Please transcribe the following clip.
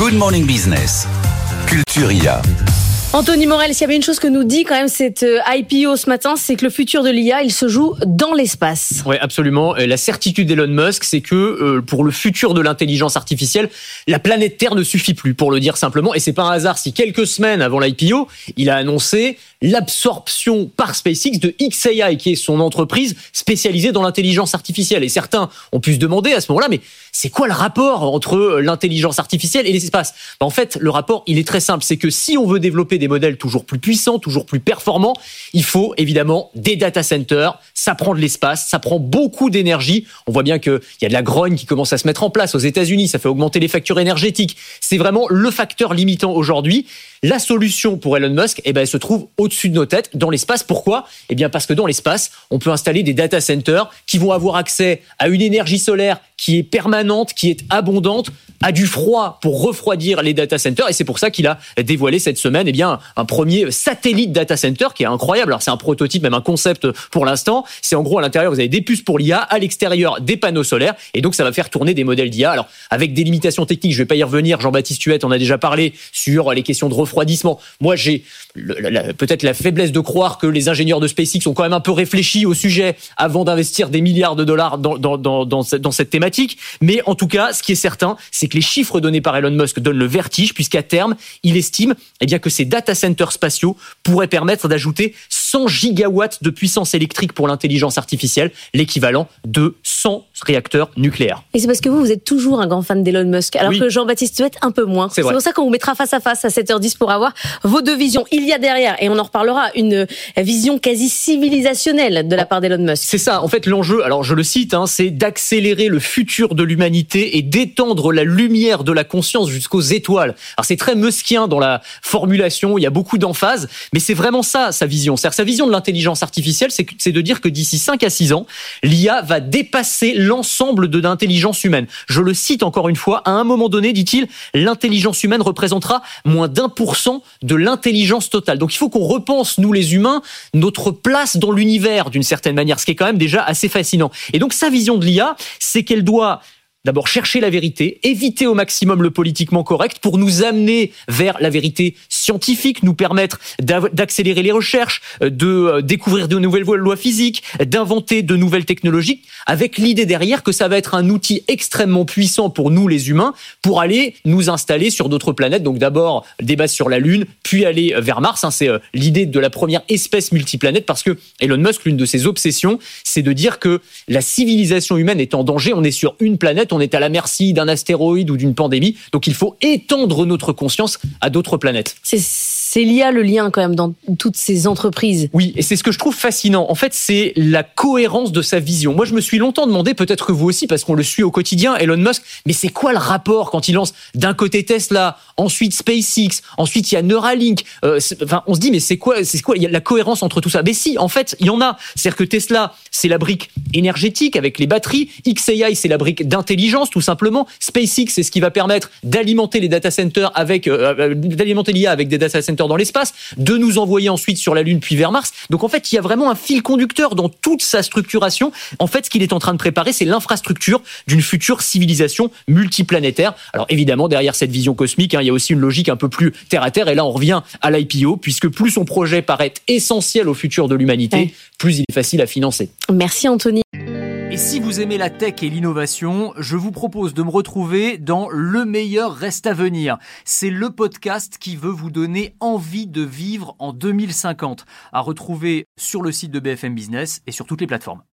Good Morning Business, Culture IA. Anthony Morel, s'il y avait une chose que nous dit quand même cette IPO ce matin, c'est que le futur de l'IA, il se joue dans l'espace. Oui, absolument. La certitude d'Elon Musk, c'est que pour le futur de l'intelligence artificielle, la planète Terre ne suffit plus, pour le dire simplement. Et c'est pas un hasard si quelques semaines avant l'IPO, il a annoncé l'absorption par SpaceX de xAI, qui est son entreprise spécialisée dans l'intelligence artificielle. Et certains ont pu se demander à ce moment-là, mais c'est quoi le rapport entre l'intelligence artificielle et l'espace ? En fait, le rapport, il est très simple. C'est que si on veut développer des modèles toujours plus puissants, toujours plus performants, il faut évidemment des data centers. Ça prend de l'espace, ça prend beaucoup d'énergie. On voit bien qu'il y a de la grogne qui commence à se mettre en place aux États-Unis. Ça fait augmenter les factures énergétiques. C'est vraiment le facteur limitant aujourd'hui. La solution pour Elon Musk, elle se trouve au-dessus de nos têtes, dans l'espace. Pourquoi ? Parce que dans l'espace, on peut installer des data centers qui vont avoir accès à une énergie solaire qui est permanente, qui est abondante, à du froid pour refroidir les data centers. Et c'est pour ça qu'il a dévoilé cette semaine un premier satellite data center qui est incroyable. Alors c'est un prototype, même un concept pour l'instant. C'est en gros à l'intérieur, vous avez des puces pour l'IA, à l'extérieur des panneaux solaires. Et donc ça va faire tourner des modèles d'IA. Alors avec des limitations techniques, je ne vais pas y revenir. Jean-Baptiste Huette en a déjà parlé sur les questions de refroidissement. Moi, j'ai peut-être la faiblesse de croire que les ingénieurs de SpaceX ont quand même un peu réfléchi au sujet avant d'investir des milliards de dollars dans cette thématique. Mais en tout cas, ce qui est certain, c'est que les chiffres donnés par Elon Musk donnent le vertige, puisqu'à terme, il estime que ces data centers spatiaux pourraient permettre d'ajouter 100 gigawatts de puissance électrique pour l'intelligence artificielle, l'équivalent de 100 réacteurs nucléaires. Et c'est parce que vous êtes toujours un grand fan d'Elon Musk, alors que Jean-Baptiste Huette un peu moins. C'est pour ça qu'on vous mettra face à face à 7h10 pour avoir vos deux visions. Il y a derrière, et on en reparlera, une vision quasi civilisationnelle de la part d'Elon Musk. C'est ça, en fait, l'enjeu, alors je le cite, c'est d'accélérer le futur de l'humanité et d'étendre la lumière de la conscience jusqu'aux étoiles. Alors c'est très muskien dans la formulation, il y a beaucoup d'emphase, mais c'est vraiment ça, sa vision. C'est-à-dire, sa vision de l'intelligence artificielle, c'est de dire que d'ici 5 à 6 ans, l'IA va dépasser l'ensemble de l'intelligence humaine. Je le cite encore une fois, à un moment donné, dit-il, l'intelligence humaine représentera moins d'1% de l'intelligence totale. Donc il faut qu'on repense, nous les humains, notre place dans l'univers d'une certaine manière, ce qui est quand même déjà assez fascinant. Et donc sa vision de l'IA, c'est qu'elle doit d'abord chercher la vérité, éviter au maximum le politiquement correct pour nous amener vers la vérité scientifique, nous permettre d'accélérer les recherches, de découvrir de nouvelles lois physiques, d'inventer de nouvelles technologies, avec l'idée derrière que ça va être un outil extrêmement puissant pour nous les humains pour aller nous installer sur d'autres planètes. Donc d'abord des bases sur la Lune, puis aller vers Mars. C'est l'idée de la première espèce multiplanète, parce que Elon Musk, l'une de ses obsessions, c'est de dire que la civilisation humaine est en danger. On est sur une planète, on est à la merci d'un astéroïde ou d'une pandémie, donc il faut étendre notre conscience à d'autres planètes. C'est l'IA le lien quand même dans toutes ces entreprises. Oui, et c'est ce que je trouve fascinant. En fait, c'est la cohérence de sa vision. Moi, je me suis longtemps demandé, peut-être que vous aussi, parce qu'on le suit au quotidien, Elon Musk, mais c'est quoi le rapport quand il lance d'un côté Tesla, ensuite SpaceX, ensuite il y a Neuralink. On se dit, mais c'est quoi il y a la cohérence entre tout ça. Mais si, en fait, il y en a. C'est-à-dire que Tesla, c'est la brique énergétique avec les batteries. xAI, c'est la brique d'intelligence, tout simplement. SpaceX, c'est ce qui va permettre d'alimenter les data centers d'alimenter l'IA avec des data centers dans l'espace, de nous envoyer ensuite sur la Lune puis vers Mars. Donc en fait, il y a vraiment un fil conducteur dans toute sa structuration. En fait, ce qu'il est en train de préparer, c'est l'infrastructure d'une future civilisation multiplanétaire. Alors évidemment, derrière cette vision cosmique, il y a aussi une logique un peu plus terre à terre. Et là, on revient à l'IPO, puisque plus son projet paraît essentiel au futur de l'humanité, plus il est facile à financer. Merci Anthony. Et si vous aimez la tech et l'innovation, je vous propose de me retrouver dans Le meilleur reste à venir. C'est le podcast qui veut vous donner envie de vivre en 2050, à retrouver sur le site de BFM Business et sur toutes les plateformes.